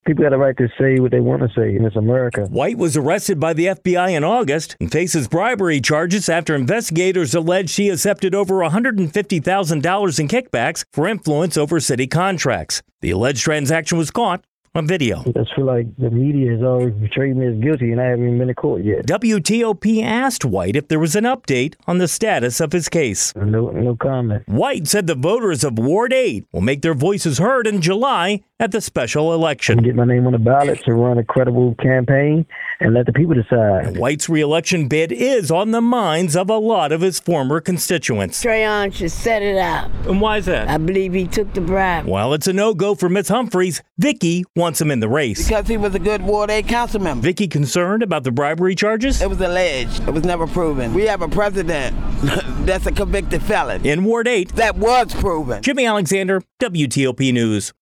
People got a right to say what they want to say, and it's America. White was arrested by the FBI in August and faces bribery charges after investigators allege she accepted over $150,000 in kickbacks for influence over city contracts. The alleged transaction was caught on video. I just feel like the media has always portrayed me as guilty, and I haven't even been in court yet. WTOP asked White if there was an update on the status of his case. No comment. White said the voters of Ward 8 will make their voices heard in July at the special election. Get my name on the ballot to run a credible campaign and let the people decide. White's re-election bid is on the minds of a lot of his former constituents. Trayon should set it out. And why is that? I believe he took the bribe. While it's a no-go for Ms. Humphreys, Vicky wants him in the race. Because he was a good Ward 8 council member. Vicky concerned about the bribery charges? It was alleged. It was never proven. We have a president that's a convicted felon. In Ward 8, that was proven. Jimmy Alexander, WTOP News.